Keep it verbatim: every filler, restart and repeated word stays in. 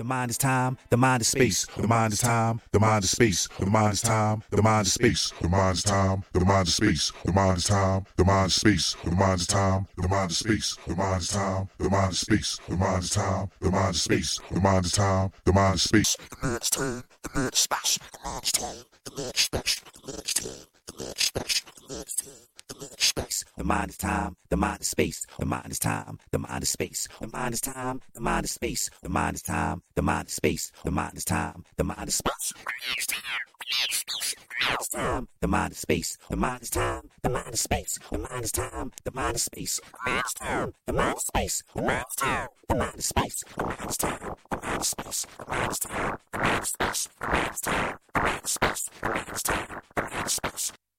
The mind is time, the mind is space. The mind is time, the mind is space. The mind is time, the mind is space. The mind is time, the mind is space. The mind is time, the mind is space. The mind is time, the mind is space. The mind is time, the mind is space. The mind is time, the mind is space. The mind is time, the mind is space. The mind is time, the mind is space. The mind is time, the mind is space. The mind is time, the mind is space. The mind is time, the mind is space. The mind is time, the mind is space. The mind is time, the mind is space. The mind is time, the mind is space. The mind is time, the mind is space. The mind is time, the mind is space. The mind is space. The mind is time, the mind is space. The mind is time, the mind is space. The mind is time, the mind is space. The mind is time, the mind is space. The mind is time, the mind is space. The mind is time, the mind is space. The mind is time, the mind is space. The mind is time, the mind is space.